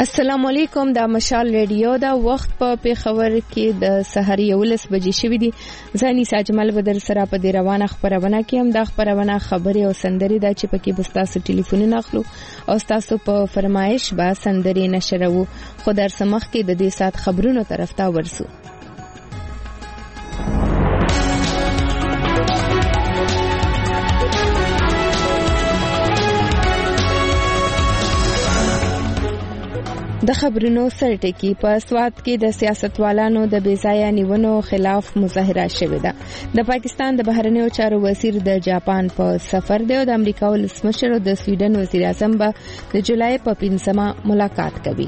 السلام علیکم. دا مشال ریډیو دا وخت په پیښور کې د سحر 11 بجې شوې دي. ځاني ساجمل بدر سره په دې روانه خبرونه کې هم دا خبرونه خبرې او سندري دا چې پکې بستاسو ټلیفونونه اخلو او تاسو په فرمایش با سندري نشرو. خو در سمخ کې د دې سات خبرونو طرف ته ورسو. د خبرونو سرټکی په سوات کې د سیاستوالانو د بیځایه نیونو خلاف مظاهره شوې ده. د پاکستان د بهرنیو چارو وزیر د جاپان په سفر دی او د امریکا ولسمشر او د سویډن وزیر اعظم به د جولای په 15 ملاقات کوي.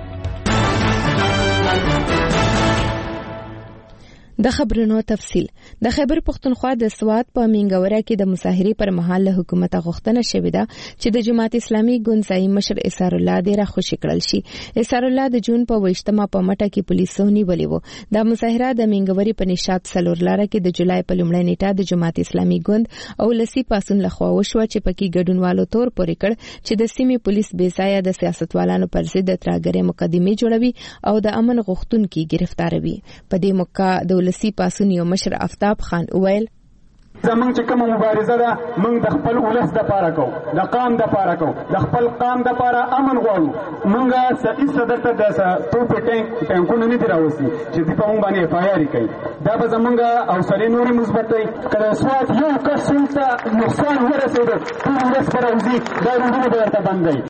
د خبرونو تفصیل. د خیبر پختونخوا د سوات په مینګوره کې د مظاهرې پر مهال له حکومت غوښتنه شوې ده چې د جماعت اسلامي ګوند ځای مشر اسار الله د راخوشي کړل شي. اسار الله د جون په 28مه په مټه کې پولیسو نیولې وو. د مظاهره د مینګوري په نشاط سلور لاره کې د جولای په لومړۍ نیټه د جماعت اسلامي ګوند او لسی پاسون لخوا وشو چې پکې ګډونوالو تور پورې کړ چې د سیمې پولیس بیځایه د سیاستوالانو پر ضد ترهګرۍ مقدمې جوړوي او د امن غوښتونکو گرفتاروي. په دې موقع د لسی پاسون یو مشر افتاب خان وویل زمونږ چې کومه مبارزه ده موږ د خپل ولس د پاره کوو، د قام د پاره کوو، د خپل قام د پاره امن غواړو. موږ صحیح صدرته د توپ ټانکونه نه دي راوستي چې دوی په موږ باندې افایار کوي. دا به زمونږ حوصلې نورې مثبتوي. که د سوات یو کس ته نقصان ورسېده ټول ولس به راوځي، دا روډونه به ورته بندوي.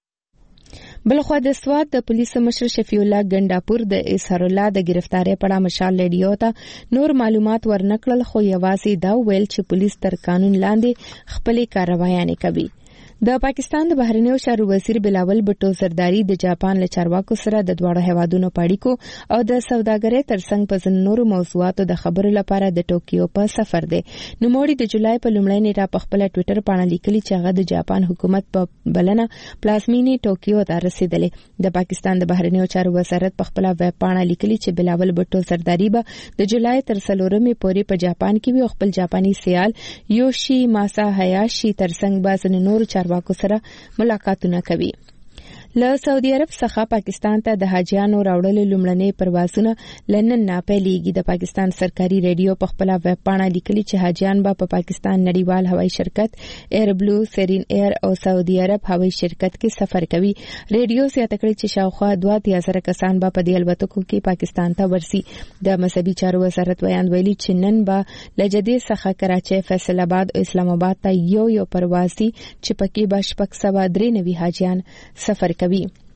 بلخوا د سوات د پولیسو مشر شفیع الله ګنډاپور د اسحار الله د گرفتاری په اړه مشال ریډیو ته نور معلومات ورنکړل، خو یوازې دا ویل چې پولیس تر قانون لاندې خپلې کاروایانې کوي. د پاکستان د بهرنیو چارو وزیر بلاول بټو زرداری د جاپان له چارواکو سره د دواړو هیوادونو په اړیکو او د سوداګرۍ ترڅنګ په ځینو نورو موضوعاتو د خبرو لپاره د ټوکیو په سفر دی. نوموړي د جولای په لومړۍ نیټه په خپل ټوئیټر باندې لیکلي چې هغه د جاپان حکومت په بلنه پلازمینې ټوکیو ته رسیدلی. د پاکستان د بهرنیو چارو وزارت په خپل ویب باندې لیکلي چې بلاول بټو زرداری به د جولای تر 4مې پورې په جاپان کې وي او خپل جاپاني سیال یوشي ماسا هایاشي ترڅنګ به ځینو نورو چارواکو سره ملاقاتونه کوي. له سعودي عرب څخه پاکستان ته د حاجیانو راوړلو لومړنۍ پروازونه لنن نه پیلېږي. د پاکستان سرکاري ریډیو په خپل ویب باندې لیکلي چې حاجیان به په پاکستان نړیوال هوایي شرکت ایر بلو، سیرین ایر او سعودي عرب هوایي شرکت کې سفر کوي. ریډیو زیاته کړې چې شاوخوا 2000 کسان به په دې الوتکو کې پاکستان ته ورسي. د مذهبي چارو وزارت بیان ویلي چې نن به له جدې څخه کراچۍ، فیصل آباد او اسلام آباد ته یو پرواز دي چې پکې به 693 حاجیان سفر کوي.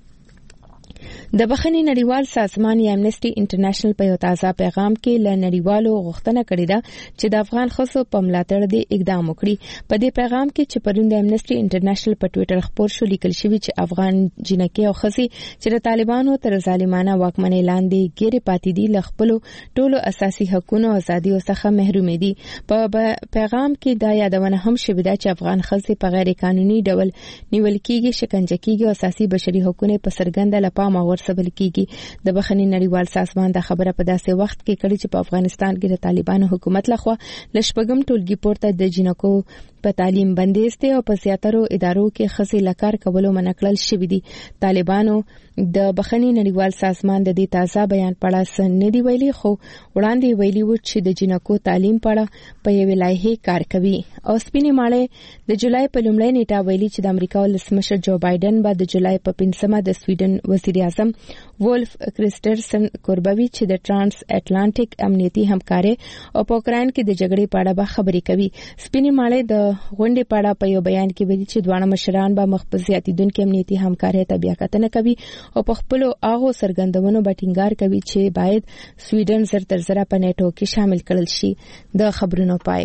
د بخښنې نړیوال سازمان یا امنیسټي انټرنیشنل په یو تازه پیغام کې له نړیوالو غوښتنه کړې ده چې د افغان ښځو په ملاتړ د اقدام وکړي. په دې پیغام کې چې پرون د امنیسټي انټرنیشنل په ټوئیټر خبر شو لیکل شوی چې افغان جنکې او ښځې چې د طالبانو تر ظالمانه واکمنۍ لاندې ګیرې پاتې دي له خپلو ټولو اساسي حقوقو او ازادیو څخه محروم دي. په پیغام کې دا یادونه هم شوې ده چې افغان ښځې په غیر قانوني ډول نیول کېږي، شکنجه کېږي او اساسي بشري حقوقو په څرګنده لپاره ورسبل کېږي. د بخښنې نړیوال سازمان د خبره په داسې وخت کې کړي چې په افغانستان کې د طالبانو حکومت لخوا ل شپږم ټولګي پورته د جنکو په تعلیم بندیز دی او په زیاترو ادارو کې ښځې له کار کولو منع کړل شوي دي. طالبانو د بخښنې نړیوال سازمان د دې تازه بیان په اړه څه نه دی ویلي، خو وړاندې ویلي و چې د جنکو تعلیم په اړه په یوې لایحې کار کوي. او سپینې ماړۍ د جولای په لومړۍ نیټه ویلي چې د امریکا ولسمشر جو بایدن به د جولای په 15 د سویډن وزیر اعظم وولف کرسټرسن کوربوي چې د ترانس اټلانټیک امنیتي همکاري او په اوکراین کې د جګړې په اړه به خبرې کوي. سپینې ماړۍ د غونډې په اړه په یو بیان کې ویلي چې دواړه مشران به مخ په زیاتېدونکې امنیتي همکارۍ ته بیا کتنه کوي او په خپلو هغو څرګندونو به ټینګار کوي چې باید سویډن زر تر زره په نیټو کې شامل کړل شي. د خبرونو پای.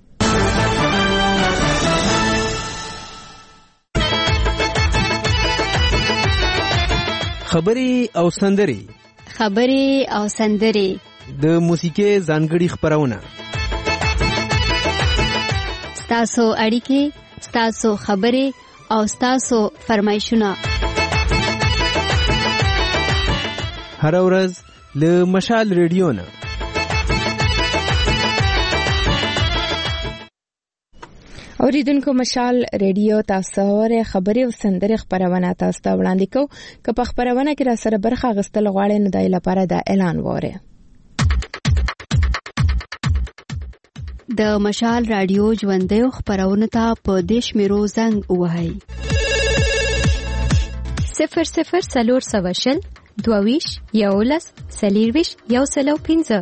خبري او سندري د موسیقي ځانګړي خبرونه، ستاسو اړیکې، ستاسو خبرې او ستاسو فرمایشونه هر ورځ له مشال ریډیو نه. اوریدونکو مشال ریډیو تاسو ورې خبرې او سندرې خبرونه تاسو ته وړاندې کوو. که په خبرونه کې را سره برخه اخیستل غواړئ نو د لپاره د اعلان وره. د مشال رادیو ژوندۍ خبرونه ته په دیش میرو زنګ وهاي 00 22 یولس سلیرویش یو سلو 15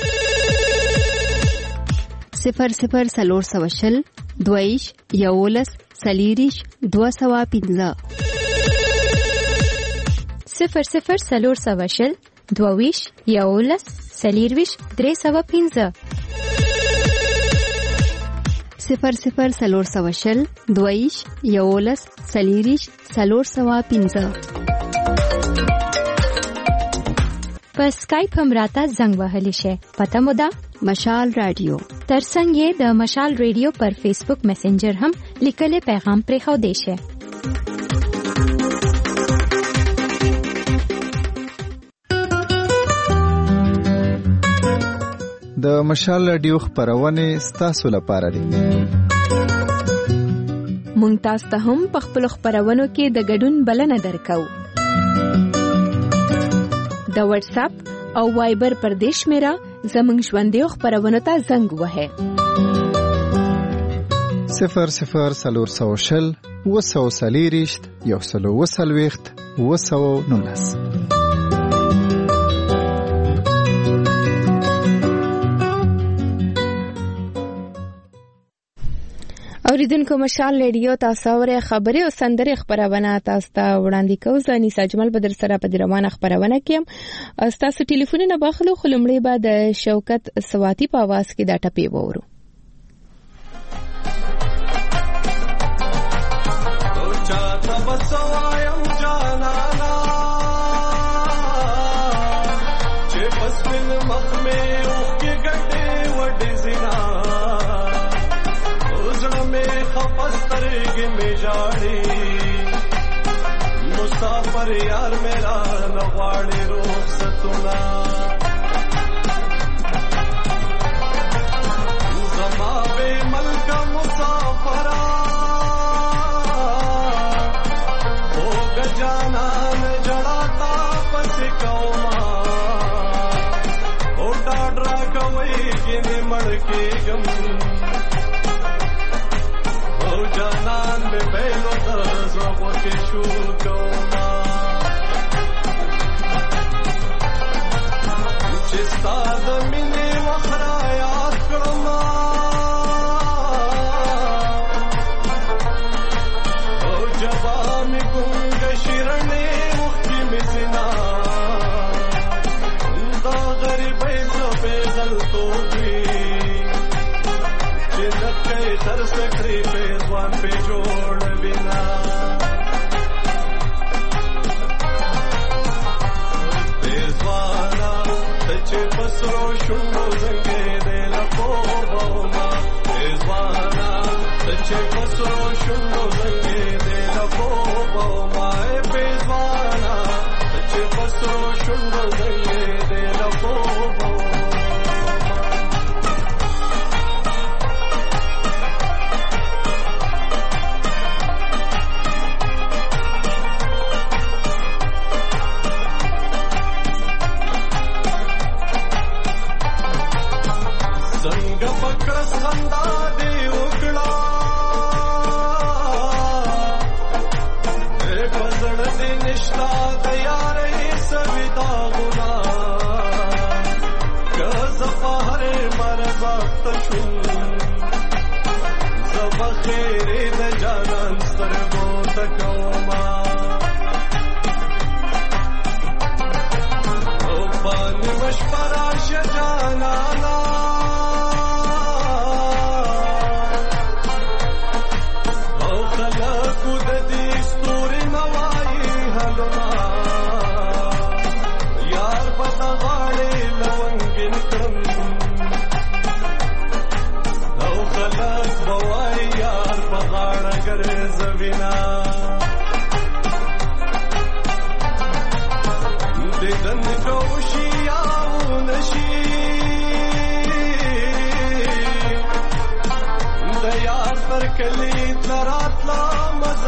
00 22 یولس سلیریش 215 00 22 یولس سلیرویش 315 00 22 یولس سلیریش 315 په اسکایپ هم راته زنګ وهلی شي. پته مو ده مشال رادیو. ترڅنګ یې د مشال رادیو پر فیسبوک میسنجر هم لیکلي پیغام پرې خو دی شي. د مشال رادیو خبرونه ستاسو لپاره دي. مونږ تاسو ته هم په خپل خبرونو کې د ګډون بلنه درکو. د واتس اپ او وایبر پر دیش میرا زمنګ ژوندۍ خبرونه ته زنګ وهه 00 وسوسلیریشت یو سلو وسلويخت وسو نونس. اوریدونکو مشال ریډیو تاسو ورې خبرې او سندرې خبرونه تاسو ته وړاندې کوو. زنی ساجمل بدر سره په روانه خبرونه کې تاسو ټلیفونونه باخلو خلمړې بعد شوکت سواتی په आवाज کې دا ټپي وورو. मुसाफिर यार मेरा नवाड़े रुखसतुना ज़मावे मलका मुसाफरा हो गजाना न जड़ाता पसे कौमा हो डाडरा कवई गिने मड़के गम हो जानन में बेलो दर्ज़ो के शूको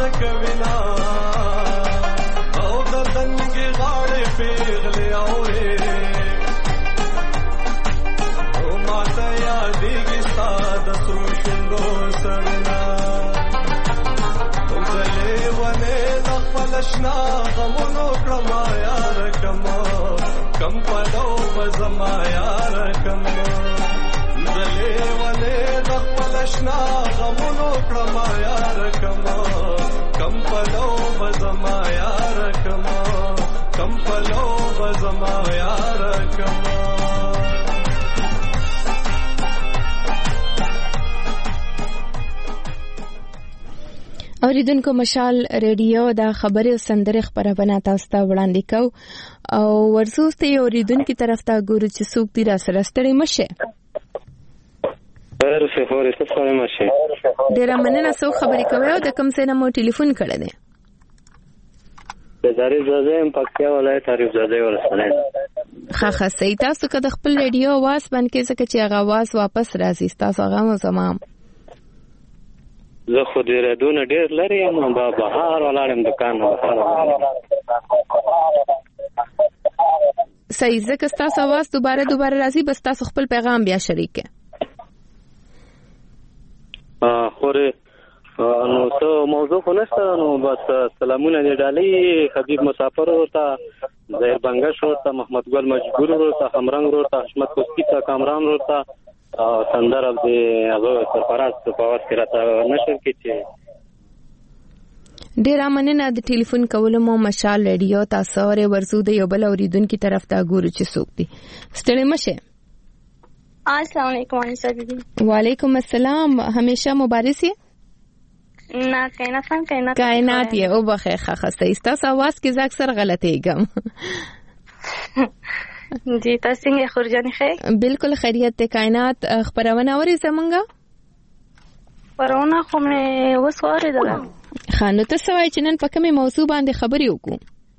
کوینا او د دنګې غاړې پیغلې اورې او ماته یادېږي ستا د سرو شونډو سرونه زلې ونې د خپل شنه غمونو کړما یاره کما کم پلو به زما یاره کما زلې ونې د خپل شنه غمونو کړما یاره کما کم پلو به زما یاره کما کم پلو به زما یاره کما اوریدونکو مشال ریډیو دا خبرې او سندرې خبرونه تاسو ته وړاندې کو او ورسوسته اوریدونکو طرف ته ګورو چې څوک دی را سره ستړي مشه ډیره مننه څو خبرې کوي او د کوم څه نه مو ټلیفون کړی دی د تعریف زاده پکتیا ولایت تعریف زاده ورسره خا صحیح تاسو که د خپل ریډیو आवाज بند کې څه چې هغه आवाज واپس راځي تاسو هغه مو زمام زه خو دې ردونه ډېر لري یم با بهار ولاړم دکان صحیح ځکه ستاسو आवाज دوباره راځي بس تاسو خپل پیغام بیا شریک کړئ خوره نو څه موضوع خو نشته نو بس سلامونه دې ډالۍ حبیب مسافر ورته زهیر بنگش ورته محمد ګل مجبور ورته همرنګ ورته حشمت کوسکی ته کامران ورته سندر د هغه سرفراز په واس کې راته نشر کې چې ډیر مننه د ټلیفون کولو مو مشال ریډیو تاسو اوري ورزو د یو بل اوریدونکو طرف ته ګورو چې څوک دي ستړي مشه السلام علیکم انسا دیدی وعلیکم السلام همیشه مبارزی نه کائنات یې او بخیر خاصه تاسو आवाज کې زاک سره غلطېږم جی تاسو څنګه خورجانې خیر بالکل خیریت ته کائنات خبرونه اوري زمونږه خبرونه خو مې وسواره ده خانو ته سوای چې نن په کومه موضوع باندې خبرې وکړو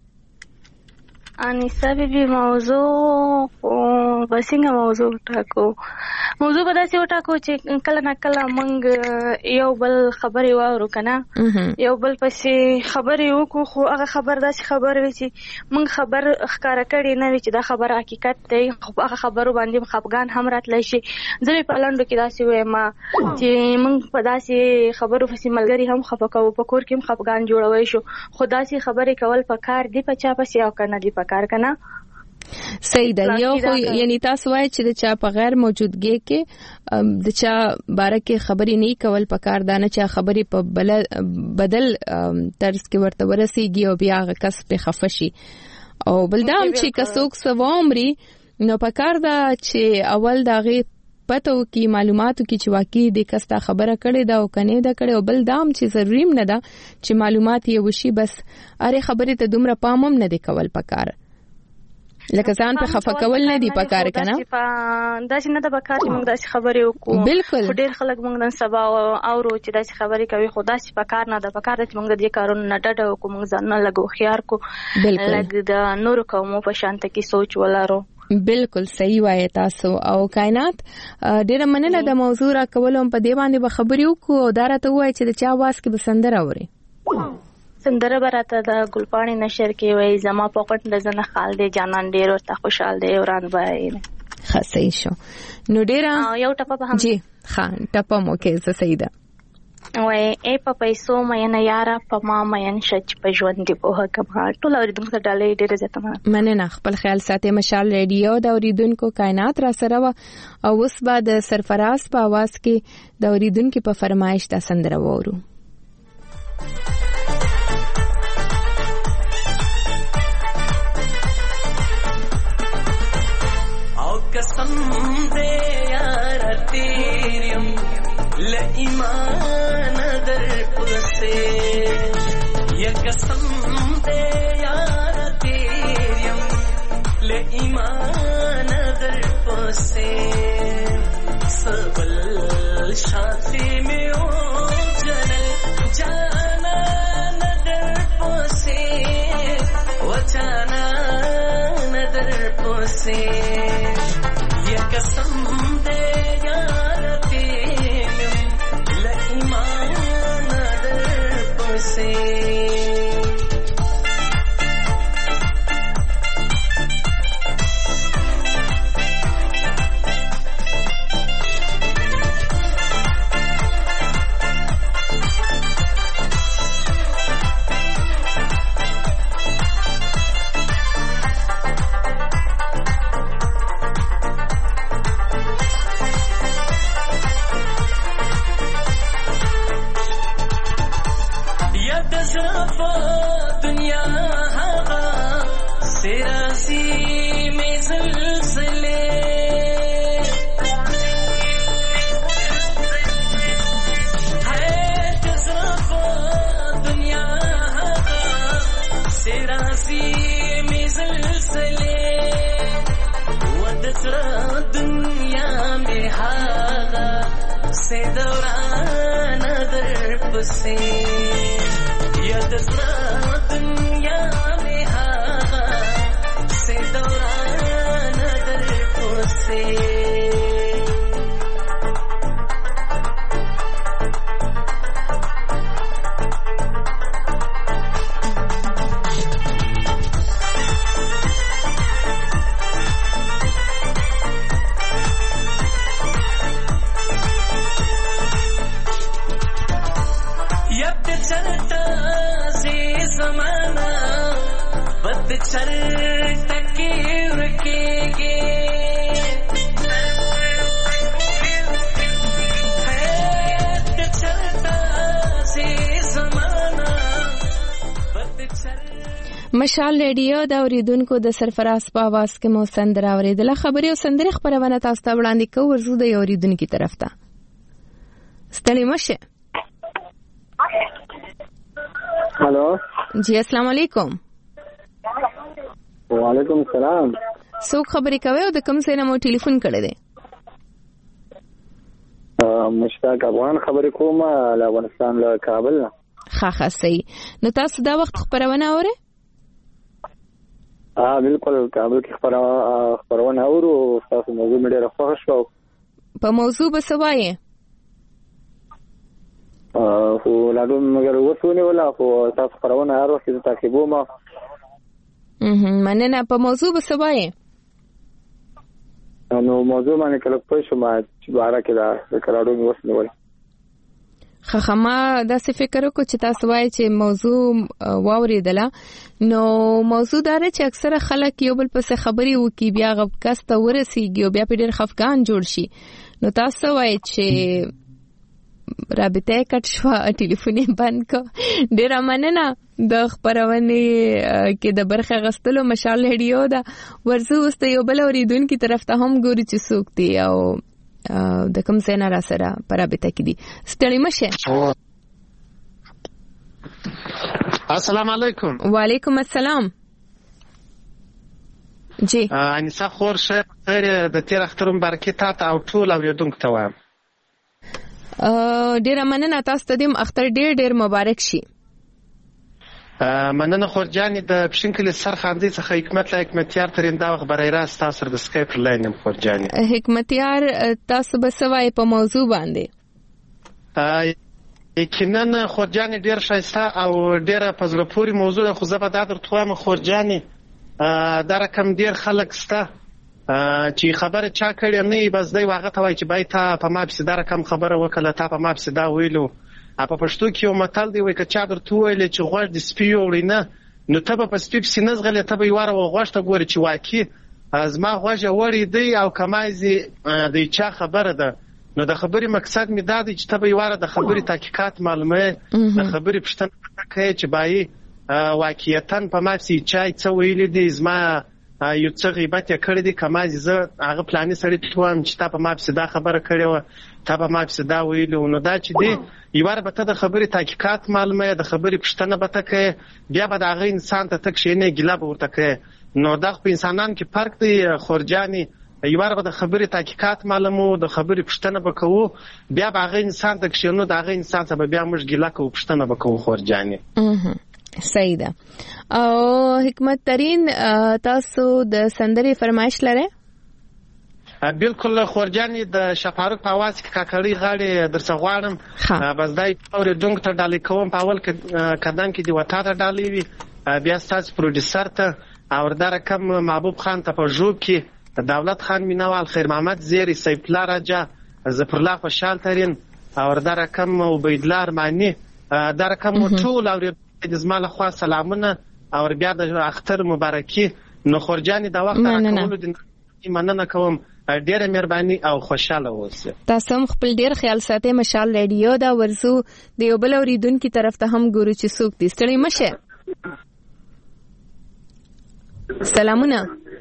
انیسا بیبي موضوع بسنګ موضوع ټاکو موضوع به داسې وټاکو چې کله نه کله موږ یو بل خبرې واورو کنه یو بل پسې خبرې وکړو خو هغه خبر داسې خبر وي چې موږ خبر ښکارا کړی نه وي چې دا خبر حقیقت دی خو هغه خبرو باندې خپګان هم راتلی شي ځلې په لنډو کې داسې وایم چې موږ په داسې خبرو پسې ملګری هم خپه کوو په کور کې هم خپګان جوړوي شو خو داسې خبرې کول پکار دی په چا پسې او کنه دی کار کنه صحیح ده یو خو یعنی تاسو وایي چې د چا په غیر موجودګي کې د چا باره کې خبرې نه کول پکار ده نه چې خبرې په بدل طرز کې ورته ورسیږي او بیا هغه کس په خفه شي او بلدام چې کڅوک سوامري نو پکار ده چې اول دغه پته کی معلوماتو کی چې واقعي د کستا خبره کړي دا او کني دا کړي او بل دام چې ضروري نه ده چې معلومات یې وشي بس اره خبره ته دومره پامم نه دی کول پکار لکه ځان په خفه کول نه دی پکار کنه دا چې نه د پکار چې موږ داسې خبرې وکړو بالکل ډېر خلک موږ نن سبا اورو چې داسې خبرې کوي خو داسې پکار نه ده پکار چې موږ د دې کارونو نه ډډه وکړو موږ ځان نه لګو خيار کو لګ د نور کومو په شانته کې سوچ ولارو بالکل صحیح وایي تاسو او کائنات ډېر مننه د موضوع را کولم په دی باندې به خبرې وکړو او دا راته وایي چې د چا आवाज کې بسندر اوري سندره براته د ګلپاڼې نشر کې وای زما پوکټ د زنه خال دی جانان ډېر ورته خوشحال دی وران وای خاصه شو نو ډېر یو ټپه په هم جی خان ټپه مو کې څه صحیح ده وای ای په پیسو مې نه یارا په ما مې شچ په ژوند دی په کما ټول اوریدونکو ته ډالې ډېر زته مننه خپل خیال ساتي مشال ریډیو د اوریدونکو کائنات را سره او اوس بعد سرفراز په आवाज کې د اوریدونکو په فرمایش د سندره وورو قسم دے یار تیریم لایمان در پسے یا قسم دے یار تیریم لایمان در پسے سبل شافی میں او جنل جانا ندر پسے و جانا ندر پسے قسم دے یار تیریم لایمان در پسے दुनिया में हागा से दौरान दर पसे यदसना दुनिया में हागा से दौरान दर पसे चलता से ज़माना बदचल टके रुकेगे चलता से ज़माना बदचल مشال ریډیو د اوریدونکو د سرفراز په आवाज کې مو سندره اوریدله. خبري او سندري خبرونه تاسو ته وړاندې کوو. ورزو د اوریدونکو طرف ته ستړي مشه. हेलो जी अस्सलाम वालेकुम. वालेकुम सलाम. څوک خبرې کوي او د کوم ځای نه مو ټلیفون کړی دی؟ مشتاق افغان خبرې کوم له افغانستان له کابل نه. ښه صحیح. نو تاسو دا وخت خبرونه اورئ؟ بالکل کابل کې خبرونه اورو. تاسو موضوع مې ډېره خوښه شوه. په موضوع به څه وایې؟ خو لاډون مګر وسونه ولا خو تاسو خبرونه هر وخت تعقیبوم. مننه. په موضوع به څه وایې؟ نو موضوع باندې کله پوه شوم چې بارا کې دا لاډون وسونه ولا خخما دا څه فکر وکړو چې تاسو وایي چې موضوع واوریدله. نو موضوع دا چې اکثره خلک یو بل پس خبري وکي بیا غو کسته ورسیږي او بیا په ډېر خفقان جوړ شي. نو تاسو وایي چې رابطه کټ شو ټلیفون بند کو. ډیر مننه. د خبرونه کې د برخه غستلو مشال ریډیو دا ورزو واست یو بل اوریدونکو طرف ته هم ګوري چې څوک دی او د کوم څه نه را سره پرابطه کې دي. ستړي مشه. السلام علیکم. وعلیکم السلام. جی انیسا خور شه خیر د تیر اختر مبارکي تاسو او ټول اوریدونکو ته وایم. ډیره مننه. تاسو ته دیم اختر ډیر مبارک شي. مننه خورجانې. د پښینکلي سرخاندې څخه حکمتیار ترین دا وخت برای راست تاسو سره د سکایپ لاین یم خورجانې. حکمتیار تاسو به څه وایي په موضوع باندې؟ یقینا خورجانې ډیر ښایسته او ډیره په زړه پورې موضوع ده. خو زه به دا درته وایم خورجانې دا رقم ډیر خلک شته چې خبره چا کړې نه وي بس دی هغه ته وایي چې باید تا په ما پسې دا رقم خبره وکړه تا په ما پسې دا ویلو. په پښتو کې یو متل دی وایي که چا درته وویلې چې غوږ د سپي یوړی نه نو ته به په سپي پسې نه ځغلې ته به یې واره غوږ ته ګورې چې واقعي زما غوږ یې وړی دی او که مازې د چا خبره ده. نو د خبرې مقصد مې دا دی چې ته به یې واره د خبرې تحقیقات معلوموې د خبرې پوښتنه کوې چې باید واقعیتاً په ما پسې چا څه ویلي دی زما یو څه غیبت یې کړی دی که مازې زه هغه پلاني سړي ته وایم چې تا په ما پسې دا خبره کړې وه تا په ما پسې دا ویلي و. نو دا چې دی یواره به ته د خبرې تحقیقات معلوموې د خبرې پوښتنه به ته کوې بیا به د هغه انسان ته ته کښېنې ګیله به ورته کوې. نو دا خو په انسانانو کې فرق دی خورجانې. یواره به د خبرې تحقیقات معلومو د خبرې پوښتنه به کوو بیا به هغه انسان ته کښېنو د هغه انسان ته به بیا موږ ګیله کوو پوښتنه به کوو خورجانې. صحیح ده. او حکمت ترین تاسو د سندري فرمایش لرئ؟ بالکل خورجانې د شفاروق په आवाज کې کاکړی غاړي درڅ غواړم. بس دای اوریدونکو ته ډالۍ کوم په اول قدم کې دی وتا ته ډالۍ وي بیا تاسو پروډوسر ته او دا رقم محبوب خان ته په جوب کې دولت خان مینوال خیر محمد زیری سیف الله راجا ظفر الله خوشحال ترین او دا رقم عبید الله ارمانی دا رقم ټول اوریدونکو د زما له خوا سلامونه او بیا د اختر مبارکي. نو خورجانې دا وخت راکولو د مننه کوم. ډیره مهرباني او خوشاله اوسئ. تاسو هم خپل ډیر خیال ساتئ. مشال ریډیو دا ورزو د یو بل اوریدونکو طرف ته هم ګورو چې څوک دي. ستړي مشه. سلامونه.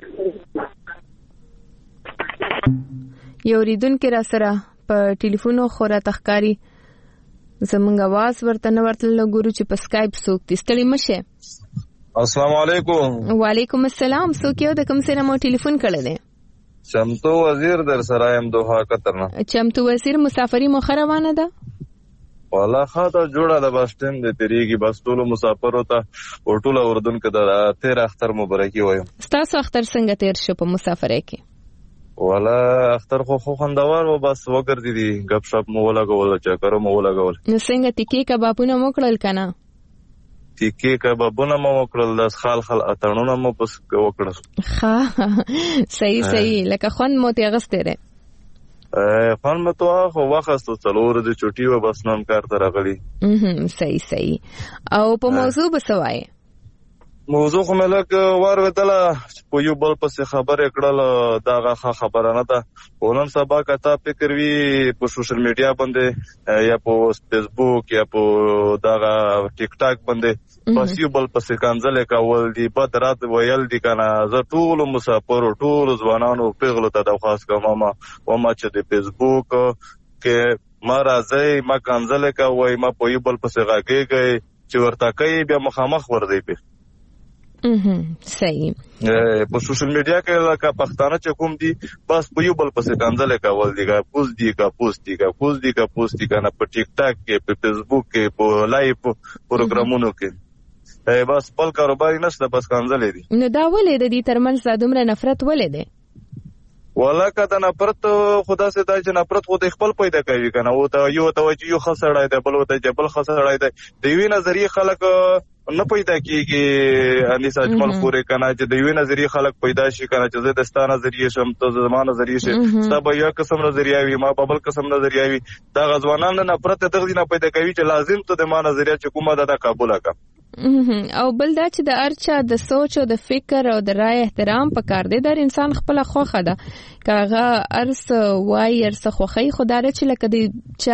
یو اوریدونکو را سره په ټلیفون خورا تخکاری زمونږ आवाज ورته نه ورتل ګورو چې په سکایپ څوک دي. ستړي مشه. السلام علیکم. وعلیکم السلام. څوک یو د کوم سره مو ټلیفون کړی دی؟ چمتو وزیر در سره یم دوحه قطر نه. چمتو وزیر مسافري مو روانه ده؟ والله خاطر جوړه د بس ټیم د تیریږي بس ټولو مسافرو ته او ټوله اردن کې د تیر اختر مبارکي وایم. ستاسو اختر څنګه تیر شو په مسافرۍ کې؟ والله اختر خو خوندور و بس وګرځي دي غب شپ مو ولګول چکر مو ولګول. نو څنګه تیکې کبابونه مو کړل کنه؟ تیکې کبابونه مو وکړل د خال اتړونه مو پس وکړل. ها صحیح لکه خوند مو ته غسته ده. خوند مو تو خو واخستو څلور د چټي و بس نن کار ته راغلی. صحیح او په موضوع بسوای موضوع خو ملک ورودله په یو بل پس خبره کړل دا خبره نه ده. ونن سبا کته فکر وی په سوشل میډیا باندې یا په فیسبوک یا په دا ټیک ټاک باندې پس یو بل پس کنځل کول دي بد رات ویل دي کنه. زه ټول مسافر ټول ځوانانو پیغلو ته درخواست کوم او ما چې د فیسبوک کې ما راځي ما کنځل کوي ما په یو بل پس راګيږي چې ورته کوي بیا مخامخ ورځي په صحیح په سوشل میډیا کې لکه پښتانه چې کوم دي بس په یو بل پسې کنځل کول دي کا پوسټ دي کنه په ټیک ټاک کې په فیسبوک کې په لایو پروګرامونو کې بس خپل کاروبار نشته بس کنځل دي. نو دا ولې د دې ترمنځ دومره نفرت ولې ده؟ والله که د نفرت خدا سي دا چې نفرت خو د خپل پیدا کوي کنه او ته یو توجه خسړای دی بل وته جبل خسړای دی د وی نظریه خلک نه پیدا کیږي انیس اجمل خوري کنه چې د وی نظریه خلک پیدا شي کنه چې د دستانه نظریه شم ته زمانه نظریه شي سبا یو قسم نظریه وي ما بل قسم نظریه وي دا غزوانان نه نفرت دغه نه پیدا کوي چې لازم ته د ما نظریه چې کومه د قبول کا او بل دا چې د ارچا د سوچ او د فکر او د رائے احترام پکار دی در انسان خپل خوخه ده کاغه ارس وای ارس خوخی خدای چې لکه د چا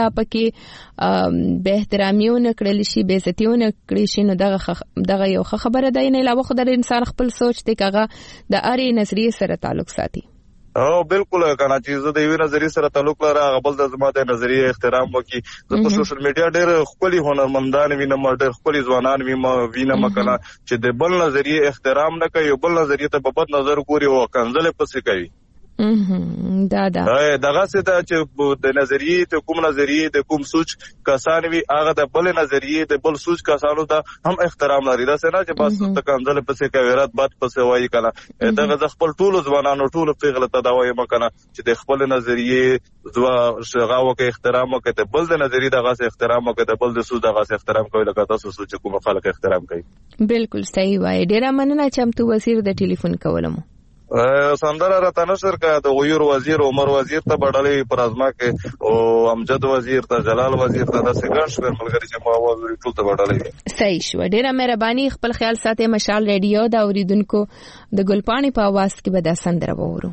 پکې به احترامیونه کړل شي به عزتیونه کړی شي نو دغه یو خبره ده نه علاوه خدای انسان خپل سوچ دی کاغه د اری نظریه سره تعلق ساتي. او بالکل کنه چې زه د یو نظریه سره تعلق لرم غبل د زما د نظریه احترام وکي. زه په سوشل میډیا ډېر خپل هنرمندان وینم ډېر خپل ځوانان وینم کنه چې د بل نظریه احترام نه کوي بل نظریه ته په بد نظر ګوري او کنځل پسې کوي. دا دغه څه ته چې د نظریه ته کوم نظریه د کوم سوچ کسان وي هغه د بل نظریه د بل سوچ کسانو ته هم احترام لري. دا څه نه چې بس ته کنځل پسې کوي رات بد پسې وایي کنه دغه خپل ټول ځوانانو ټول پیغله ته دا وایي مکنه چې د خپل نظریه زوا شغاوه کې احترام وکړي د بل د نظریه دغه احترام وکړي د بل د سوچ دغه احترام کوي لکه تاسو سوچ کوم خلک احترام کوي. بالکل صحیح وایي. ډیر مننه چې تاسو وزیر د ټلیفون کولم. سندره راته نشر کا د غیور وزیر عمر وزیر ته بډلې پر ازما کې او امجد وزیر ته جلال وزیر ته د سګر شپر ملګری چې مو आवाज ورې ټول ته بډلې. صحیح شو. ډیره مهرباني. خپل خیال ساتئ. مشال ریډیو دا اوریدونکو د ګلپانی په आवाज کې به دا سندره وورو.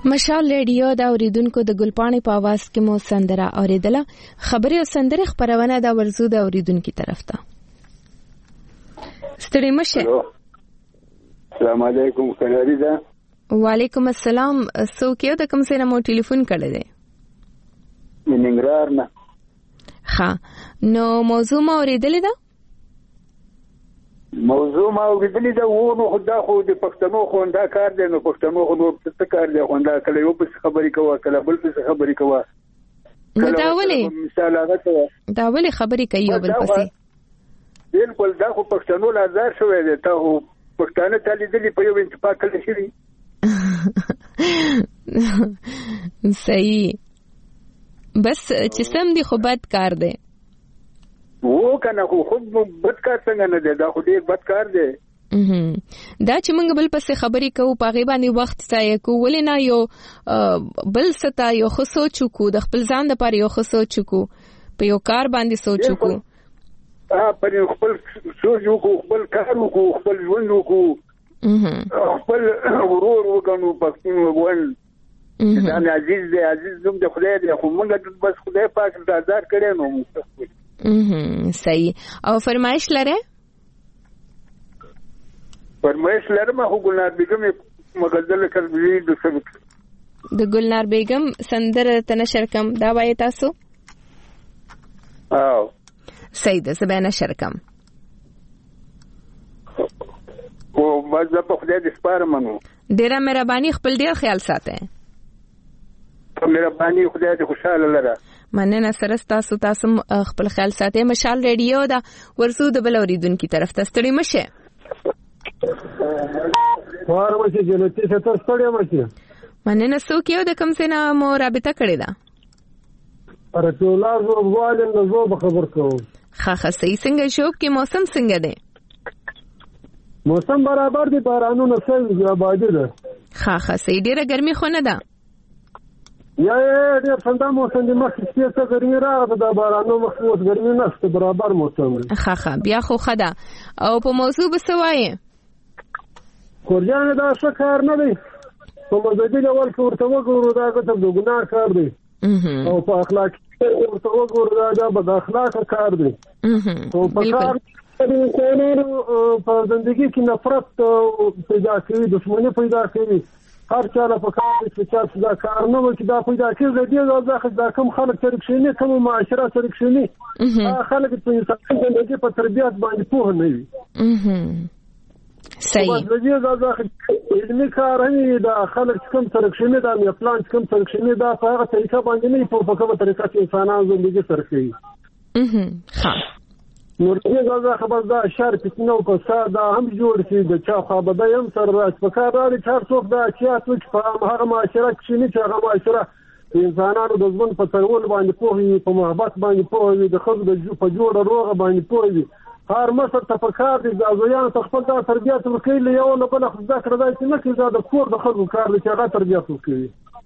مشال ریډیو دا اوریدونکو د ګلپاڼې په आवाज کې مو سندره اوریدله. خبري او سندره خبرونه دا ورزو د اوریدونکو طرف ته. ستړي مشه. السلام علیکم کناری دا. وعلیکم السلام. څوک یو د کوم ځای نه مو ټلیفون کړی دی؟ ننګرهار نه. ها نو موضوع ما اوریدلې ده؟ موضوع ما اوریدلې ده. و نو خدا خو د پښتنو خوندا کار دی، نو پښتنو خو نور څه کار دی؟ خوندا کله یو په خبرې کوه، کله بل په خبرې کوه. نو دا ولې خبرې کوي یو بل پسې؟ بالکل دا خو پښتنو لازار شوی دی. ته خو پښتانه ته لیدلې په یو انتفاق کله شي. صحیح. بس چې سم دی خو بد کار دی. وو کنه خو بد کار څنګه نه دی؟ دا خو ډیر بد کار دی. دا چې موږ بل پسې خبرې کوو پاغي باندې وخت ځای کوو، ولې نه یو بل ستا یو خو سوچ کو، د خپل ځان لپاره یو خو سوچ کو، په یو کار باندې سوچ کو. پر خپل سوچ کو، خپل کار کو، خپل ژوند کو، خپل ورور وګڼو پښتون وګڼو. دا عزیز دی، عزیز زم د خدای دی، خو موږ بس خدای پاک د آزاد کړي نو موږ. صحیح. او فرمایش لره؟ فرمایش لرم. خو ګلنار بیگم مغزل کړی د سبق د ګلنار بیگم سندره تنشر کم دا وای تاسو؟ او صحیح ده. زبانه شرکم او مزه په خدای د سپارم نو. ډیره مهرباني، خپل ډیر خیال ساته. مهرباني، خدای دې خوشاله لره. مننه سره تاسو خپل خیال ساته. مشال ریډیو دا ورسو د بل اوریدونکو طرف ته. ستړي مشه. وارمشي جنتی ستر ستړي مشه. مننه. څوک یو د کوم څه نه مو رابطه کړې ده؟ ارتولا زو غوالم نو زو خبر کوم. ها صحیح. څنګه شوب کې موسم څنګه دی؟ موسم برابر دی، بارانونه څنګه آبادی ده. ها صحیح. ډیره ګرمي خو نه ده؟ یا ډیر څنګه موسم دی، مخکې څه ګرمي راغله، د بارانونو مخکې ګرمي نشته، برابر موسم دی. ها بیا خو خدا. او په موضوع بسوایې کورجان دا څه کار نه دی. په مزدي ډول کې ورته وګورو دا د ګناه کار دی، او په اخلاق ورته وګورو دا د اخلاق کار دی. او په کار په زندگی کې نفرت پیدا کوي، دښمنی پیدا کوي. هر چا له پکار چې چا دا کار نه وکړي، دا پیدا کېږي دی. دا کوم خلک سره کښیني، کوم معاشره سره کښیني، خلک په انساني زندگی په تربیت باندې پوه نه وي. صحیح. دا علمي کار هي، دا خلک کوم سره کښیني، دا یو پلان کوم سره کښیني، دا په هغه طریقه باندې نه په کومه طریقه چې انسانان زندگی سره کوي. نور دا خبر دا شر فتنه او فساد دا هم جوړ شي، د چا خبره هم سره راځي. په کار راځي چې څوک دا چا څوک په هغه معاشره کې نه، چې هغه معاشره انسانانو د ژوند په ترول باندې پوهوي، په محبت باندې پوهوي، د خلکو په جوړ روغ باندې پوهوي. هر مصر ته په کار دي د ځویان خپل دا تربیت ورکړي، له یو نه بل خدای کړی دا چې نه کې دا د کور د خلکو کار دی چې هغه تربیت ورکړي.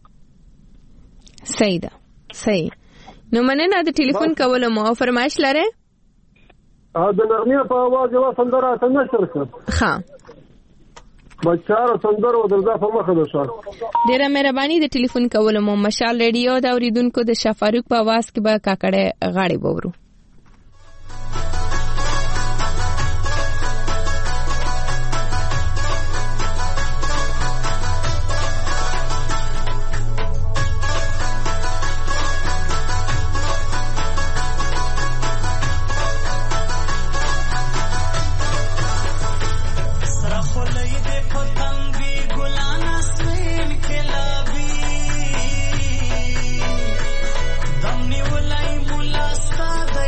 صحیح ده. صحیح. نو مننه د ټلیفون کولو مو. فرمایش لره؟ د نغمه په आवाज یو سندره ته نشر کړ. ها بچاره سندره ودرځه په مخه ده. شو ډیره مهرباني د ټلیفون کولو مو. مشال ریډیو دا اوریدونکو د شفاروق په आवाज کې به کاکړه غاړي وورو. دمنی ولای مولا ستا د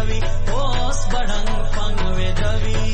دوی اوس بڑنګ پنګ وې دوی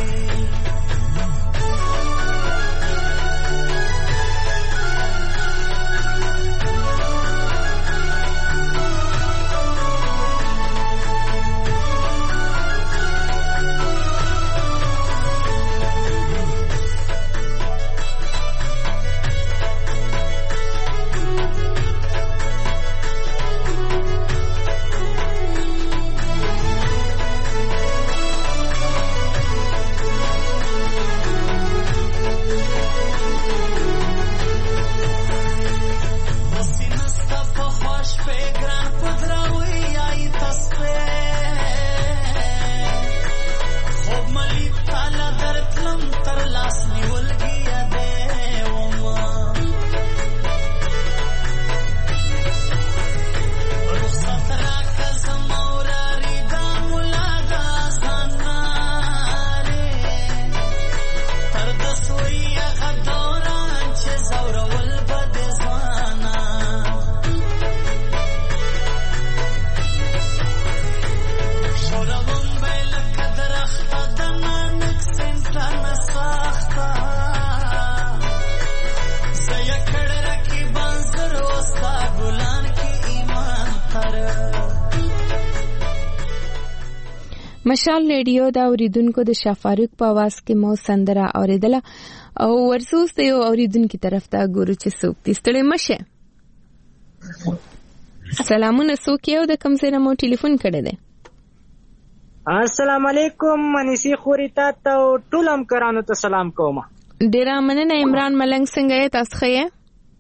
مشال ریډیو دا اوریدونکو د شافاروق په आवाज کې مو سندره اوریدله او ورسوس ته یو اوریدونکو طرف ته ګورو چې څوک دې ستړي مشه. سلامونه څوک یو د کوم ځای نه مو ټلیفون کړی دی؟ السلام علیکم منیسی خوري تا ته ټول همکارانو ته سلام کوم. ډیره مننه. عمران ملنګ څنګه یې؟ تاسو ښه یې؟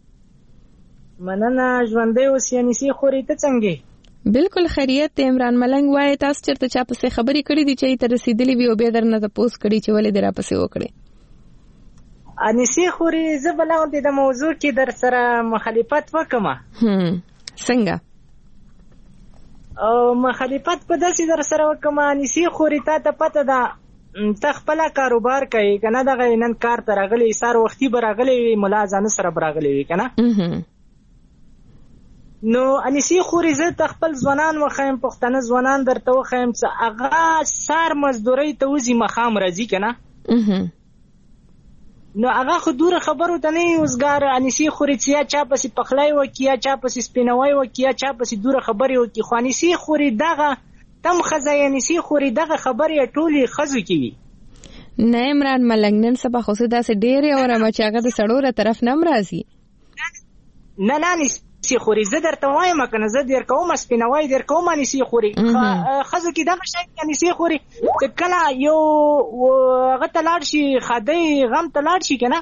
مننه ژوندی اوس منیسی خوري ته څنګه؟ بالکل خیریت دی. عمران ملنګ وایي تاسو چرته چا پسې خبرې کړې دي چې ته رسیدلې وي او بیا درنه تاسو کړی چې ولې درا پسې وکړي؟ انیسی خوري زه بلاو د موضوع کې در سره مخالفت وکم. څنګه؟ او مخالفت په داسې در سره وکم انیسی خوري ته پته ده ته خپل کاروبار کوي کنه دغه نن کار ته راغلی سار وختي براغلی مولا ځان سره براغلی وي کنه. نو انیسی خوري زه خپل ځوانان وخایم پښتنه ځوانان درته وخایم چې هغه سار مزدوري ته وزي مخام راځي کنه. نو هغه خو دوره خبرو ته نه اوسګار انیسی خوري چې چا پسې پخلای وکیا چا پسې سپینوي وکیا چا پسې دوره خبري وکي خو انیسی خوري دغه تم خزای انیسی خوري دغه خبري ټولي خزو کی نه. عمران ملنګ نن سبا خو دا سه ډېر اورم چې هغه د سړوره طرف نم راځي. نه انیسی خوري زه درته وایم کنه زه در کوم سپینوي در کوم انیسی خوري خزو کی دغه شي انیسی خوري کله یو هغه تلاړ شي خدای غم تلاړ شي کنه.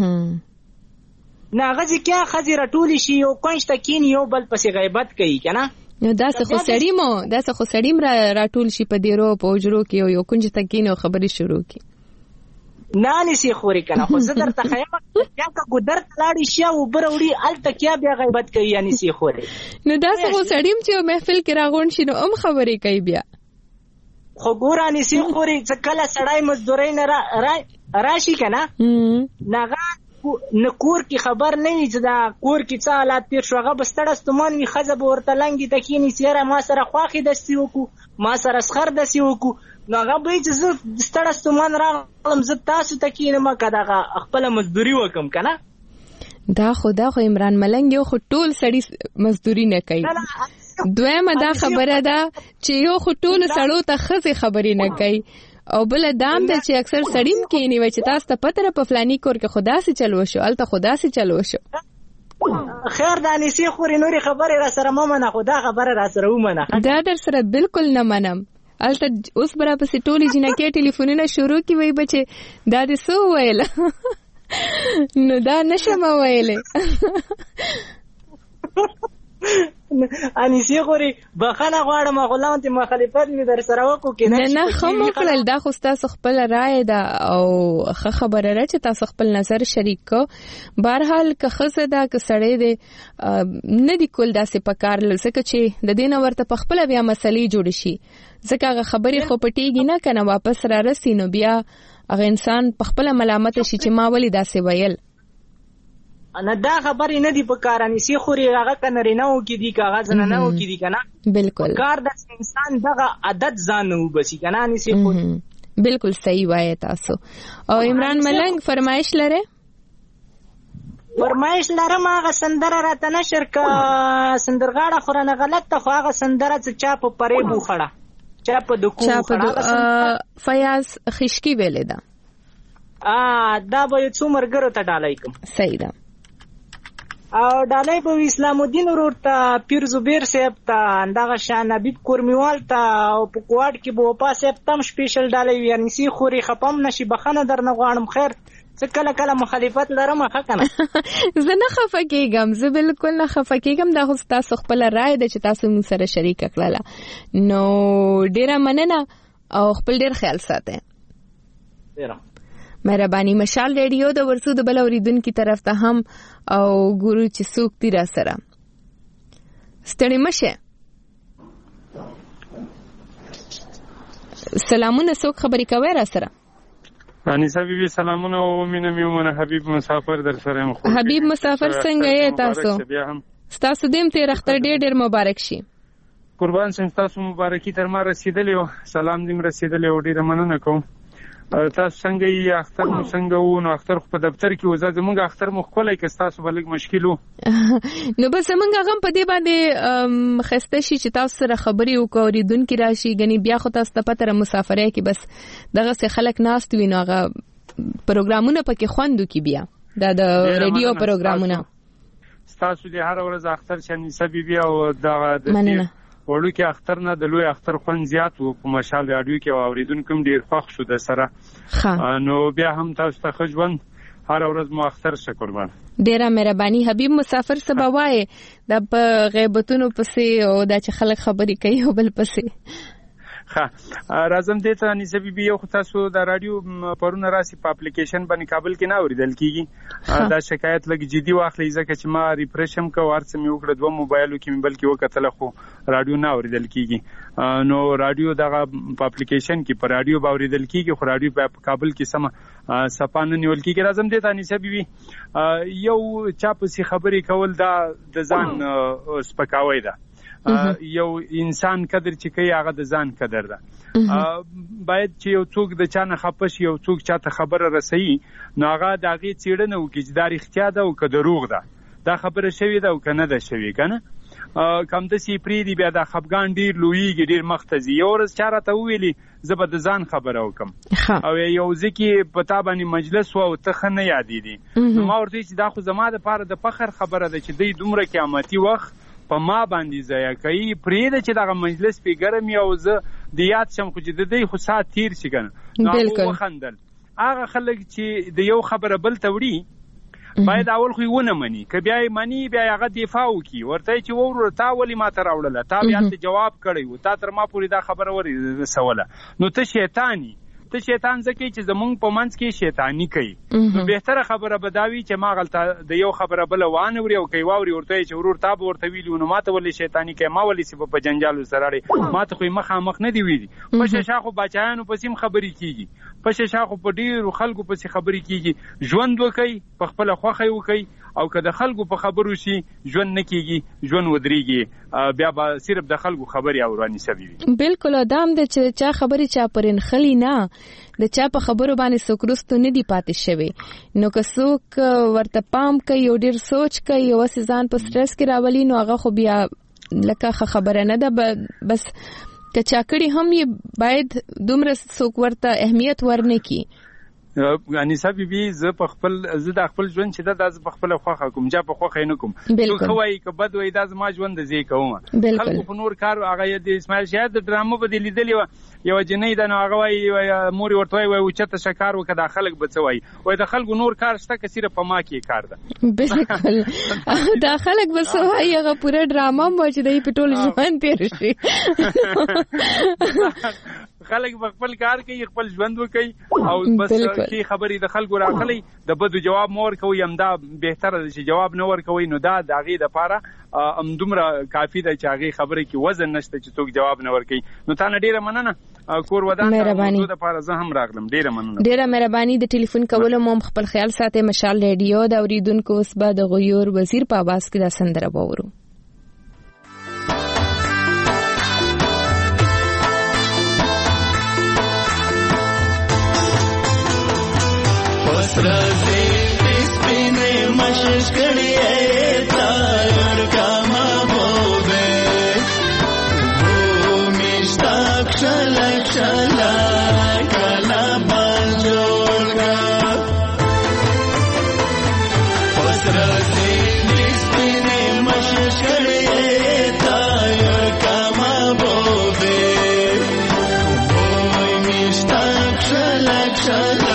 نه غزي کیا خزي رټول شي یو کوښ تکین یو بل پسې غیبت کوي کنه. نو دا څه خو سړیم راټول شي په دیرو په وجرو کې یو کونج تکین او خبري شروع کی. نه انیسی خوري کنه خو زه درته خیمه یا که ګدر تلاړی شي او بروړي ال تکیا بیا غیبت کوي انیسی خوري. نو دا څه خو سړیم چې محفل کې راغون شي نو خبري کوي بیا. خو ګور انیسی خوري کله سړای مزدوري نه راشي کنه ناغه نکور کی خبر نه وي چې دا کور کی څه حالات تیر شوغه بستړستمان وي خزه ورته لنګي تکینی سیره ما سره خواخي دستی وکو ما سره سخر دسی وکو ناغه به چې ستړستمان راغلم زه تاسو تکینه ما کداغه خپل مزدوري وکم کنه. دا خدا خو عمران ملنګ یو خو ټول سړی مزدوري نه کوي. دویمه دا خبره ده چې یو خو ټول سړو ته خزه خبري نه کوي او بل دام د چې اکثر سړیم کینی وای چې تاسو ته پته په فلانی کور کې خدا سي چلو شو الته خدا سي چلو شو. خیر د انیسی خوري نوري خبره را سره ممنه خدا خبره را سره ومنه. دا در سره بالکل نه منم. الته اوس برا پسې ټولي جنکه ټلیفونونه شروع کی وای بچي دا دې سو ویل نو دا نشم ویل. انیسی خوري بخنه غواړم غلام ته مخالفت می در سره وکړو کې نه خمو کړل. دا خو تاسو خپل رائے ده او خبره را چې تاسو خپل نظر شریک کو. بهرحال که خزه دا که سړی دی نه دی کول داسې پکار لسکه چې د دین ورته په خپل بیا مسلې جوړ شي ځکه هغه خبرې خو پټیږي نه کنه واپس را رسي نو بیا هغه انسان په خپل ملامت شي چې ما ولی داسې ویل. نه دا خبرې نه دي په کار انیسي خوري هغه کنرینه و کې دي کاغه زنانه و کې دي کنه بالکل کار د انسان دغه عادت ځان و بسی کنه انیسي خوري بالکل صحیح وایي تاسو. او عمران ملنګ فرمایش لره؟ فرمایش لرم هغه سندره راته نشر کا سندرغاړه خورنه غلط ته خو هغه سندره چې چا په پرې بوخړه چا په دکو خړه فیاض خشکی ویلې ده دا به څو مرګرو ته ډالای کوم صحیح ده او ډالای په اسلام الدین ورور ته پیر زبیر صاحب ته اندغه شان حبیب کورمیوال ته او په کوټ کې بو پا صاحب تم سپیشل ډالای یعنی سی خوري خپم نشي بخنه درنه غواړم خیر څه کله کله مخالفت لرم ښه کنه زه نه خفه کېږم زه بالکل نه خفه کېږم دا خو تاسو خپل رائے ده چې تاسو موږ سره شریک کړله نو ډیره مننه او خپل ډیر خیال ساتئ ډیره مهرباني. مشال ریډیو د ورسو د بل اوریدونکو طرف ته هم او ګورو چې څوک تیر سره ستړي مشه. سلامونه څوک خبرې کوي را سره؟ انیسه بیبي سلامونه او مینه میومنه حبیب مسافر در سره یم. حبیب مسافر څنګه یې تاسو؟ تاسو دیم تیر اختر ډیر مبارک شي. قربان شم تاسو مبارکي تر ما رسیدلې او سلام دې مرسیدلې او ډیره مننه کوم. تاسو څنګه یې اختر مو څنګه وو؟ نو اختر په دفتر کې وزه زمونږ اختر مو خپلای که تاسو بلګ مشکل وو نو بس زمونږ غم په دې باندې خسته شي چې تاسو سره خبري وکوریدونکو راشي غني بیا خو تاسو ته پته مسافرۍ کې بس دغه څه خلک ناست وي نو هغه پروګرامونه پکې خوندو کې بیا د ریډیو پروګرامونه تاسو دې هر ورځ اختر شنی سبي بیا او د وړو کې اختر نه د لوی اختر خوند زیات وو په مشال رادیو کې اوریدونکو هم ډیر خوښ شو د سره نو بیا هم تاسو ته خجوند هر ورځ مو اختر شکربان. ډیره مهرباني. حبیب مسافر سبا وای د غیبتونو پسې او د چې خلک خبرې کوي او بل پسې راځم دې ته انیسه بیبي یو تاسو د رادیو پرونه راسي په اپلیکیشن باندې کابل کې نه اوریدل کیږي دا شکایت لګ جدي واخلې ځکه چې ما ریفریشم کو ورڅ مې وکړه دوه موبایلو کې بلکې وکتل خو رادیو نه اوریدل کیږي نو رادیو دغه په اپلیکیشن کې پر رادیو به اوریدل کیږي خو رادیو په کابل کې سم سپانه نیول کیږي. راځم دې ته انیسه بیبي یو چا په خبرې کول دا د ځان سپکاوی ده یو انسان قدر چې کوي هغه د ځان قدر ده باید چې یو څوک د چا نه خپش یو څوک چاته خبره رسوي نو هغه د هغې څېړنه وکړي چې دا رښتیا ده او که دروغ ده دا خبره شوې ده او که نه ده شوې که نه کم داسې پرېږدي بیا دا خفګان ډېر لویږي ډېر مخته ځي. یو ورځ چا راته وویلي زه به د ځان خبره وکړم او یو ځای کې په تا باندې مجلس و او ته ښه نه یادېدې نو ما ورته چې دا خو زما دپاره د فخر خبره ده چې دوی دومره قیامتي وخت په ما باندې ضایع کوي پرېږده چې دغه مجلس پې ګرم وي او زه د یاد شم خو چې د دوی خو ساعت تیر شي که نه نو هغه وخندل. هغه خلک چې د یو خبره بل ته وړي باید اول خو یې ونه مني که بیا یې مني بیا یې هغه دفاع وکړي ورته یې چې وروره تا ولې ما ته راوړله تا بیا ته جواب کړی و تا تر ما پورې دا خبره ورسوله نو ته شیطان ته شیطان ځکه چې زمونږ په منځ کې شیطانی کوي نو بهتره خبره به دا وي چې ما غلطه د یو خبره بله وانوري او که یې واوري ورته یې چې ورور تا به ورته ویلي نو ما ته ولې شیطاني کوي ما ولې سي په جنجالو سره اړې ما ته خو یې مخامخ نه دي ویلي پشه شاخو باچایانو پسې هم خبرې کېږي پشه شاخو په ډېرو خلکو پسې خبرې کېږي ژوند وکئ په خپله خوښه یې وکئ او که د خلکو په خبرو شي ژوند نه کېږي ژوند ودرېږي بیا به صرف د خلکو خبرې اوراني سوي وي. بالکل ادام د چا خبرې چا پرین خلی نه د چا په خبرو باندې څوک رستو نه دی پاتې شوی نو که څوک ورته پام کوي او ډېر سوچ کوي او هسې ځان په سټرس کې راولي نو هغه خو بیا لکه خبره نه ده بس که چا کړي هم یې باید دومره څوک ورته اهمیت ورنه کړي. انیسه بیبي زه د خپل ژوند چې دا زه په خپله خوښه کوم چا په خوښه یې نه کوم څوک ښه وایي که بد وایي دا زما ژوند د زه یې کوم خلکو په نور کار هغه د اسماعیل شاید د ډرامو به دې لیدلې وه یوه جنۍ ده نو هغه وایي مور یې ورته وایي اوچته شه کار وکړه دا خلک به څه وایي وایي د خلکو نور کار شته که صرف په ما کې کار ده بالکل دا خلک به څه وایي هغه پوره ډرامه هم وایي چې دوی په ټول ژوند تېر شي خلک په خپل کار کوي خپل ژوند وکړي او بس کې خبرې د خلکو راغلی د بدو جواب مو ورکوي همدا بهتره ده چې جواب نه ورکوي نو دا د هغې دپاره همدومره کافي ده چې هغې خبرې کې وزن نشته چې څوک جواب نه ورکوي. نو تا نه ډېره مننه کور ودان مهرباني د لپاره زه هم راغلم. ډیره مننه. ډیره مهرباني. د ټلیفون کولو مو خپل خیال ساتئ. مشال ریډیو د اوریدونکو اوس به د غیور وزیر په आवाज کې دا سندره وورو. Posrazi ispine mašiš kariye tayar kama bobe Bhumishtak shalak shalak kala banjolga Posrazi ispine mašiš kariye tayar kama bobe Bhumishtak shalak shalak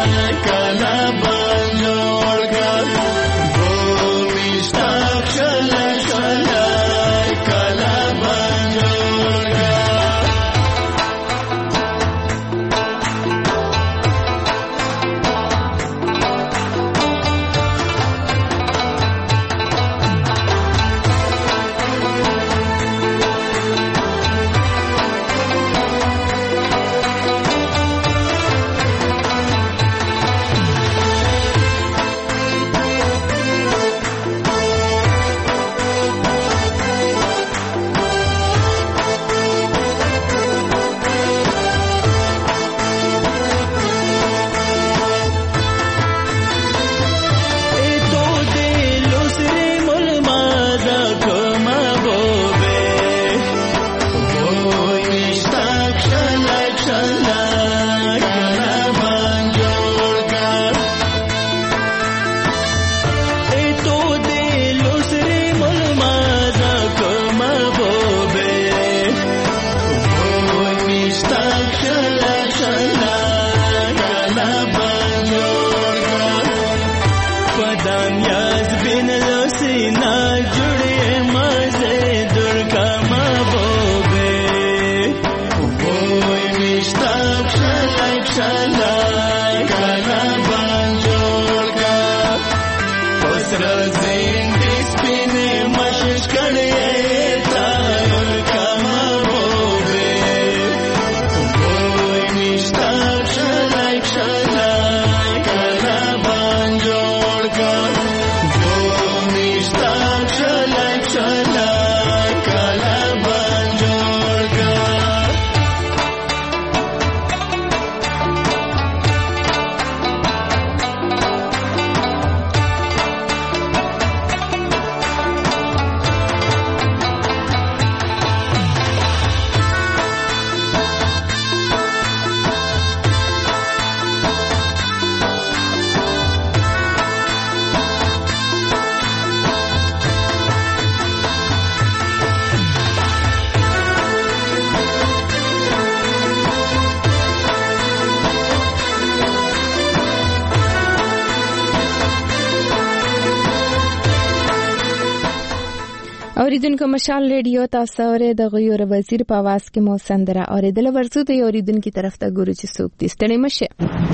اوریدونکو مشال ریډیو تاسو اورئ د غیور وزیر په आवाज کې مو سندره اوریدل ورڅو د اوریدونکو طرف ته ګورو چې څوک دې ستړي مشه.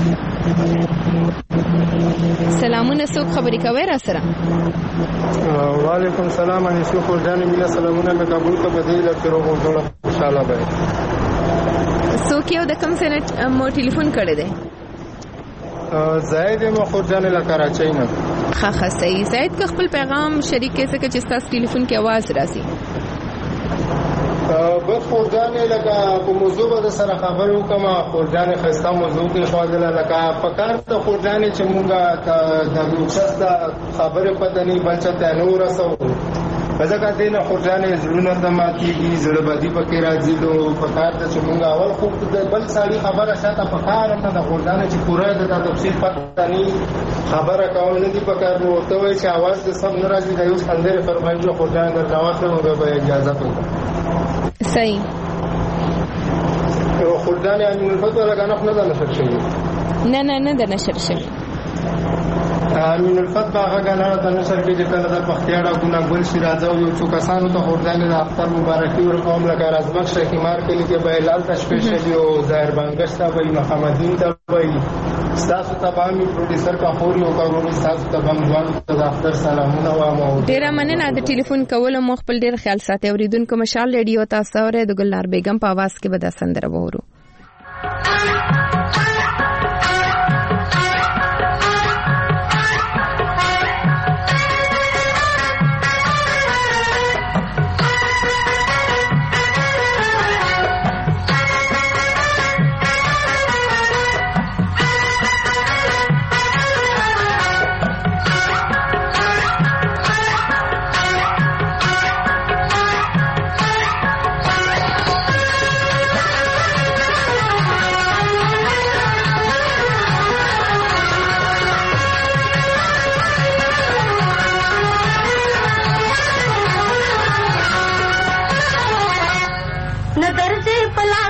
سلامونه، څوک خبرې کوي را سره؟ وعلیکم السلام. ان څوک ورځانه مله سلامونه مې قبول ته بدیل کړو غوړه خوشاله وای. څوک یو د کوم څه مو ټلیفون کړی دی؟ زاید مو خورجانه لا کراچۍ نه. خا صحیح. زاید که خپل پیغام شریک کیسه کې چې تاسو ټلیفون کې आवाज راځي. بس خورجانه لکه په موضوع به سره خبرو کوم. خورجانه خسته موضوع کې خواږه لکه پکار ته خورجانه چې مونږه د لوکس د خبره پته نه بلچا ته نور رسو. ځکه دې نه خورجانه زړونه د ماتيږي، زړه بدی پکې راځي. نو پکار ته چې مونږه اول خو د بل سړي خبره شاته پکار نه د خورجانه چې پوره د تفصیل پته نه خبره کول نه دی پکار. نو ته وایي چې आवाज د سم ناراضي د یو څنګه فرمایي خورجانه درناوخته موږ به اجازه کوو. صحیح. خورجانه امین الفتوح لګانه نه ده نشر شوی. نه ده نشر شوی. امین الفتوح هغه غاڼه د نشر کې چې کله د پختیاړه ګونه ګل شي راځو یو څو کسانو ته خورجانه د اختر مبارکي ورکوم لکه رازمک شیخ مار کې کې به لال تشپیشل او ظاهر بنگش ته وي محمدین ته وي تاسو ته باندې پروډوسر کا خوري او کارونه تاسو ته باندې د اختر سلامونه وامو. ډیر مننه د ټلیفون کول مو خپل ډیر خیال ساتي. اوریدونکو مشال ریډیو تاسو اورئ د ګلنار بیگم په आवाज کې به د سندره وورو.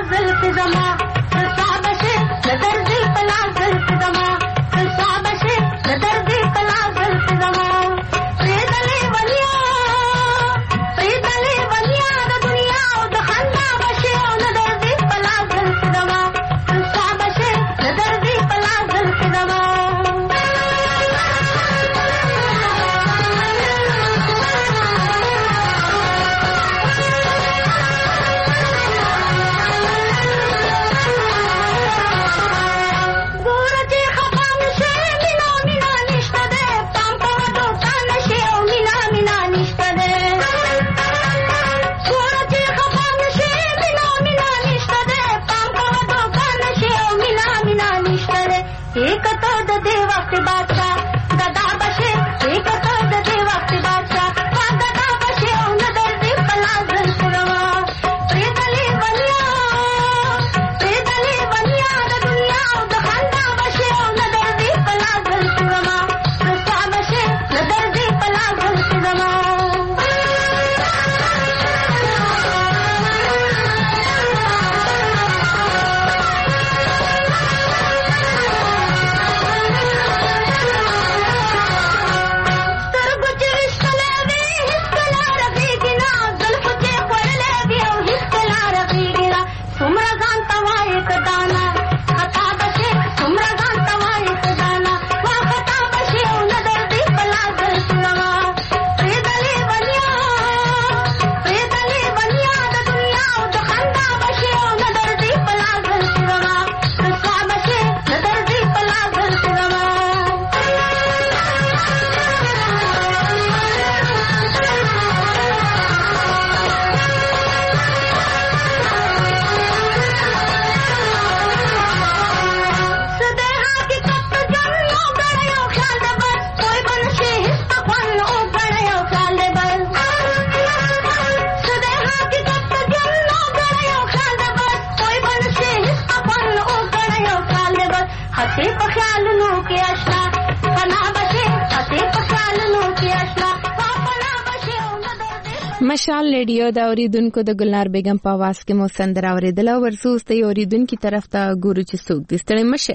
مشال ریډیو دا اوریدونکو د ګلنار بیگم په आवाज کې مو سندره اوریدله ورسوس ته اوریدونکو طرف ته ګورو چې څوک دې ستړي مشه.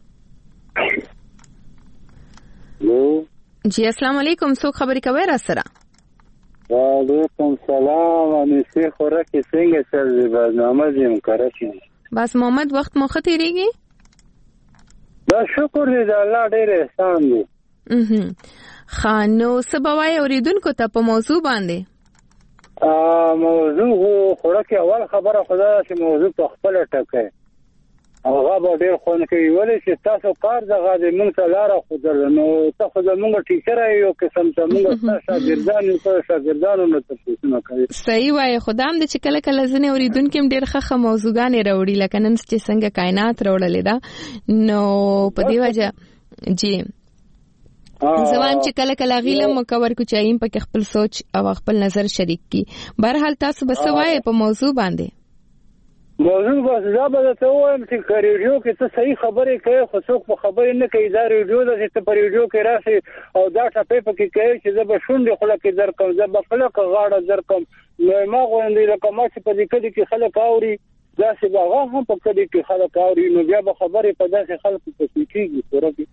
جی السلام علیکم څوک خبرې کوي را سره؟ وعلیکم سلام انیسه خوره کې څنګه سر برنامه زم کراچي بس محمد وخت مو ختیریږي دا شکر دې الله ډېر احسان دی. خانو سبوای اوریدونکو ته په موضوع باندې موضوع خوره کې اول خبره خدا چې موضوع په خپل ټکه هغه به ډېر خون کوي ولې چې تاسو کار دغه د موږ ته لاره خودل نو ته خو زموږ ټیچر یو قسم ته موږ شاګردانو نه تاسو کوي. صحیح وای خدام د چې کله کله ځنه اوریدونکو ډېر ښه موضوعګانې راوړي لکه نن چې څنګه کائنات راوړلې ده نو په دی وجه جی زوان چې کله کله غیله مکور کو چایم په خپل سوچ او خپل نظر شریک کی بهرحال تاسو بس وای په موضوع باندې موضوع بس دا به ته وایم چې ریډیو کې ته صحیح خبرې کوي خو څوک په خبرې نه کوي دا ریډیو د چې په ریډیو کې راشي او دا ټپې پکې کوي چې زه به شونډې خله کې درکم زه به خله کې غاړه درکم نو ما غوندې لکه ما چې په دې کې خلک اوري دا چې هغه هم په دې کې خلک اوري نو بیا به خبرې په داسې خلکو پسې کېږي ورته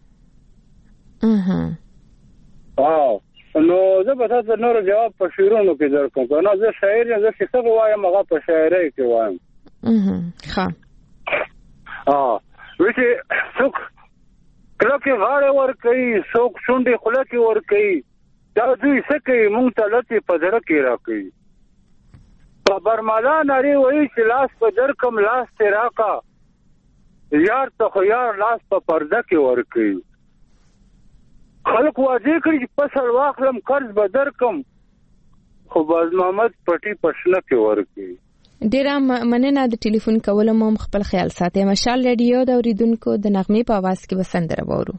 نو زه به تاسو نور جواب په شعرونو کې درکوم نو زه شاعر یم زه څه وایم هغه په شاعرۍ کې وایم ښه وچې څوک کله کې غاړه ور کوي څوک شونډې خوله کې ور کوي دا دوی څه کوي مونږ ته لته په زړه کې را کوي په برمالا ناری وایي چې لاس په درکم لاس ته راکا یار ته خو یار لاس په پرده کې ور کوي خلق واځي کړي چې پسل واخلم قرض به درکم خو باز محمد پټي پښنه کې ورکی ډیره مننه د ټلیفون کولو مو خپل خیال ساتي. مشال ریډیو د اوریدونکو د نغمې په आवाज کې وسندره وورو.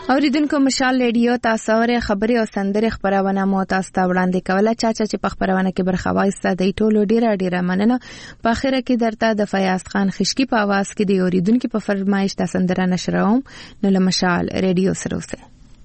اوریدونکو مشال ریډیو تاسو اورئ خبري او سندري خبرونه مو تاسو ته وړاندې کوله چې په خبرونه کې برخه واخیسته د ټولو ډیره مننه. په اخره کې درته د فیاض خان خشکی په आवाज کې د اوریدونکو په فرمایش د سندره نشروم. نو له مشال ریډیو سره اوسه.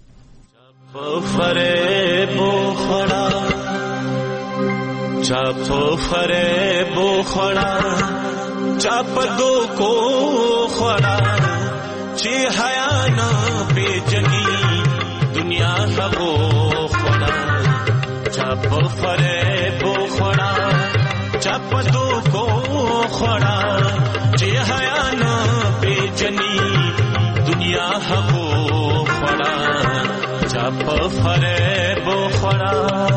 چاپ فریب خړا چاپ دو کو خړا چې حیا نه پیجنی دنیا هغو خړا چاپ فریب خړا چاپ دو کو خړا چې حیا نه پیجنی دنیا هغو خړا چاپ فریب خړا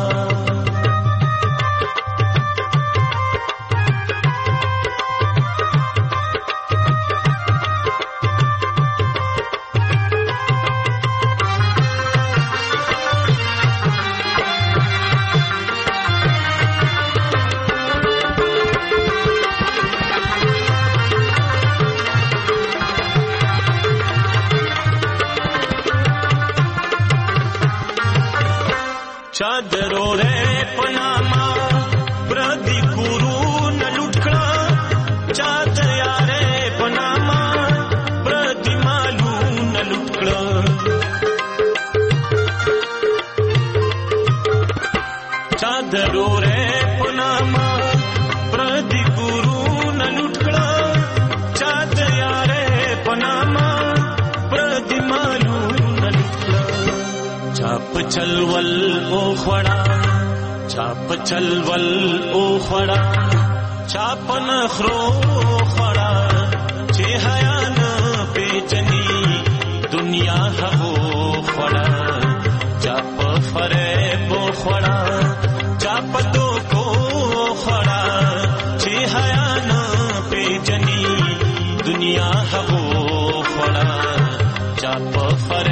चादरो रे पनामा प्रदी गुरु न लुटड़ा चादर यारे पनामा प्रदी मालू न लुटड़ा चादरो रे पनामा प्रदी गुरु न लुटड़ा चादर यारे पनामा प्रदी मालू न लुटड़ा चाप चलवल ओ खड़ा चाप चलवल ओ खड़ा चाप नखरो खड़ा चे हया न बेचनी दुनिया हो खड़ा चाप फरेब खड़ा चाप दो को खड़ा चे हया न बेचनी दुनिया हो खड़ा चाप फरेब